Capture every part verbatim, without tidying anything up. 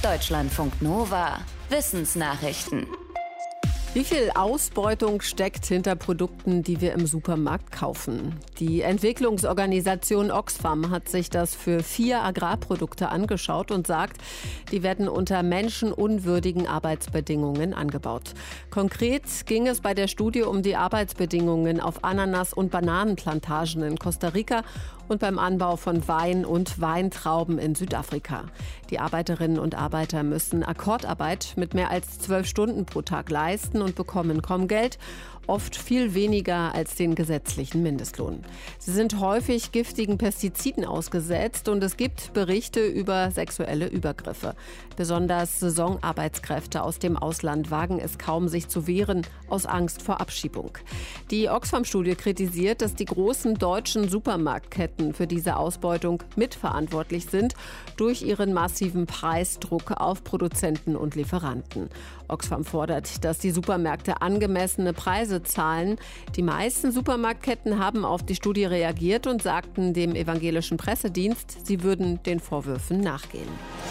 Deutschlandfunk Nova. Wissensnachrichten. Wie viel Ausbeutung steckt hinter Produkten, die wir im Supermarkt kaufen? Die Entwicklungsorganisation Oxfam hat sich das für vier Agrarprodukte angeschaut und sagt, die werden unter menschenunwürdigen Arbeitsbedingungen angebaut. Konkret ging es bei der Studie um die Arbeitsbedingungen auf Ananas- und Bananenplantagen in Costa Rica und beim Anbau von Wein und Weintrauben in Südafrika. Die Arbeiterinnen und Arbeiter müssen Akkordarbeit mit mehr als zwölf Stunden pro Tag leisten und bekommen kaum Geld, oft viel weniger als den gesetzlichen Mindestlohn. Sie sind häufig giftigen Pestiziden ausgesetzt und es gibt Berichte über sexuelle Übergriffe. Besonders Saisonarbeitskräfte aus dem Ausland wagen es kaum, sich zu wehren, aus Angst vor Abschiebung. Die Oxfam-Studie kritisiert, dass die großen deutschen Supermarktketten für diese Ausbeutung mitverantwortlich sind durch ihren massiven Preisdruck auf Produzenten und Lieferanten. Oxfam fordert, dass die Supermärkte angemessene Preise zahlen. Die meisten Supermarktketten haben auf die Studie reagiert und sagten dem evangelischen Pressedienst, sie würden den Vorwürfen nachgehen.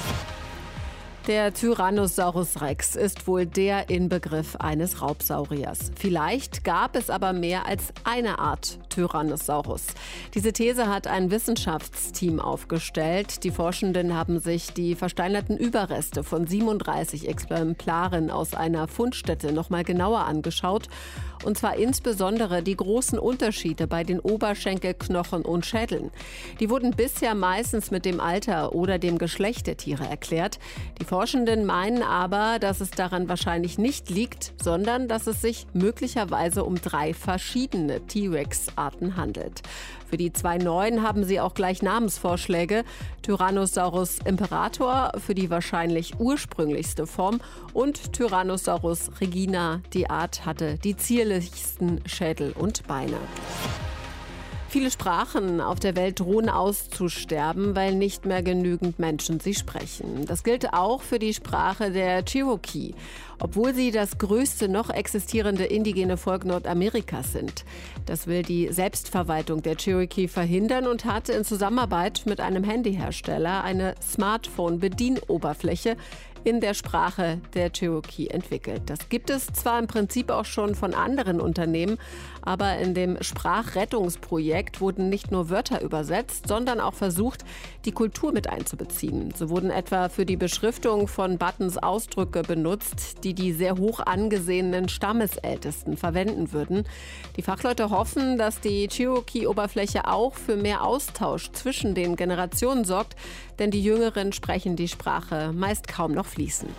Der Tyrannosaurus Rex ist wohl der Inbegriff eines Raubsauriers. Vielleicht gab es aber mehr als eine Art Tyrannosaurus. Diese These hat ein Wissenschaftsteam aufgestellt. Die Forschenden haben sich die versteinerten Überreste von siebenunddreißig Exemplaren aus einer Fundstätte noch mal genauer angeschaut. Und zwar insbesondere die großen Unterschiede bei den Oberschenkelknochen und Schädeln. Die wurden bisher meistens mit dem Alter oder dem Geschlecht der Tiere erklärt. Die Forschenden meinen aber, dass es daran wahrscheinlich nicht liegt, sondern dass es sich möglicherweise um drei verschiedene T-Rex-Arten handelt. Für die zwei neuen haben sie auch gleich Namensvorschläge. Tyrannosaurus imperator für die wahrscheinlich ursprünglichste Form und Tyrannosaurus regina. Die Art hatte die zierlichsten Schädel und Beine. Viele Sprachen auf der Welt drohen auszusterben, weil nicht mehr genügend Menschen sie sprechen. Das gilt auch für die Sprache der Cherokee, obwohl sie das größte noch existierende indigene Volk Nordamerikas sind. Das will die Selbstverwaltung der Cherokee verhindern und hat in Zusammenarbeit mit einem Handyhersteller eine Smartphone-Bedienoberfläche in der Sprache der Cherokee entwickelt. Das gibt es zwar im Prinzip auch schon von anderen Unternehmen, aber in dem Sprachrettungsprojekt wurden nicht nur Wörter übersetzt, sondern auch versucht, die Kultur mit einzubeziehen. So wurden etwa für die Beschriftung von Buttons Ausdrücke benutzt, die die sehr hoch angesehenen Stammesältesten verwenden würden. Die Fachleute hoffen, dass die Cherokee-Oberfläche auch für mehr Austausch zwischen den Generationen sorgt, denn die Jüngeren sprechen die Sprache meist kaum noch fließend.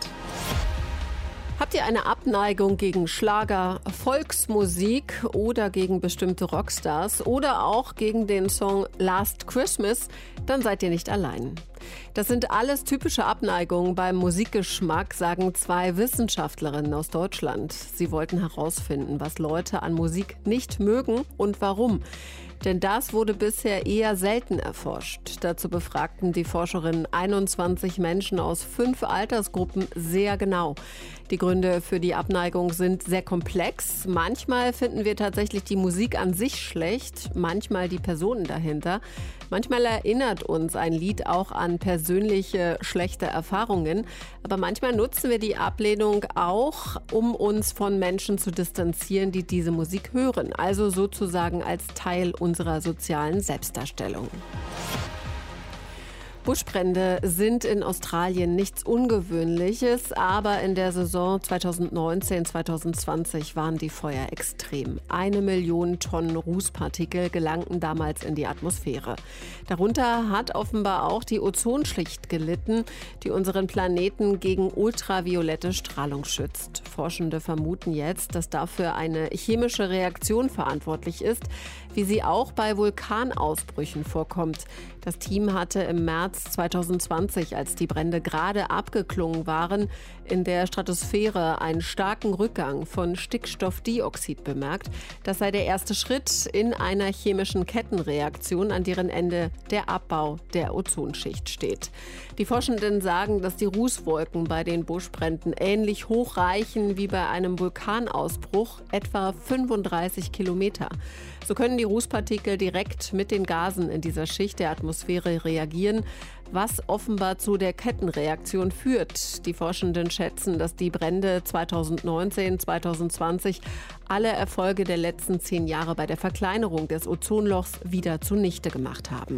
Habt ihr eine Abneigung gegen Schlager, Volksmusik oder gegen bestimmte Rockstars oder auch gegen den Song Last Christmas? Dann seid ihr nicht allein. Das sind alles typische Abneigungen beim Musikgeschmack, sagen zwei Wissenschaftlerinnen aus Deutschland. Sie wollten herausfinden, was Leute an Musik nicht mögen und warum. Denn das wurde bisher eher selten erforscht. Dazu befragten die Forscherinnen einundzwanzig Menschen aus fünf Altersgruppen sehr genau. Die Gründe für die Abneigung sind sehr komplex. Manchmal finden wir tatsächlich die Musik an sich schlecht, manchmal die Personen dahinter. Manchmal erinnert uns ein Lied auch an persönliche schlechte Erfahrungen. Aber manchmal nutzen wir die Ablehnung auch, um uns von Menschen zu distanzieren, die diese Musik hören. Also sozusagen als Teil unserer sozialen Selbstdarstellung. Buschbrände sind in Australien nichts Ungewöhnliches, aber in der Saison zweitausendneunzehn zweitausendzwanzig waren die Feuer extrem. Eine Million Tonnen Rußpartikel gelangten damals in die Atmosphäre. Darunter hat offenbar auch die Ozonschicht gelitten, die unseren Planeten gegen ultraviolette Strahlung schützt. Forschende vermuten jetzt, dass dafür eine chemische Reaktion verantwortlich ist, wie sie auch bei Vulkanausbrüchen vorkommt. Das Team hatte im März zweitausendzwanzig, als die Brände gerade abgeklungen waren, in der Stratosphäre einen starken Rückgang von Stickstoffdioxid bemerkt. Das sei der erste Schritt in einer chemischen Kettenreaktion, an deren Ende der Abbau der Ozonschicht steht. Die Forschenden sagen, dass die Rußwolken bei den Buschbränden ähnlich hoch reichen wie bei einem Vulkanausbruch, etwa fünfunddreißig Kilometer. So können die Rußpartikel direkt mit den Gasen in dieser Schicht der Atmosphäre reagieren. was offenbar zu der Kettenreaktion führt. Die Forschenden schätzen, dass die Brände zweitausendneunzehn, zweitausendzwanzig alle Erfolge der letzten zehn Jahre bei der Verkleinerung des Ozonlochs wieder zunichte gemacht haben.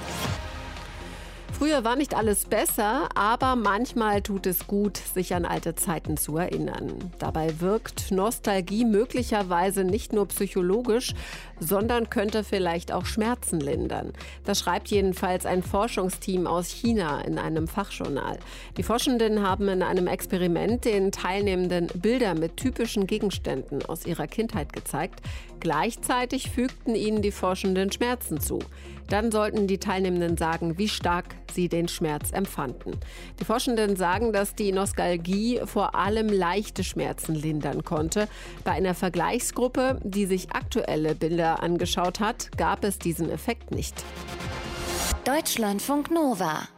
Früher war nicht alles besser, aber manchmal tut es gut, sich an alte Zeiten zu erinnern. Dabei wirkt Nostalgie möglicherweise nicht nur psychologisch, sondern könnte vielleicht auch Schmerzen lindern. Das schreibt jedenfalls ein Forschungsteam aus China in einem Fachjournal. Die Forschenden haben in einem Experiment den Teilnehmenden Bilder mit typischen Gegenständen aus ihrer Kindheit gezeigt. Gleichzeitig fügten ihnen die Forschenden Schmerzen zu. Dann sollten die Teilnehmenden sagen, wie stark sie den Schmerz empfanden. Die Forschenden sagen, dass die Nostalgie vor allem leichte Schmerzen lindern konnte. Bei einer Vergleichsgruppe, die sich aktuelle Bilder angeschaut hat, gab es diesen Effekt nicht. Deutschlandfunk Nova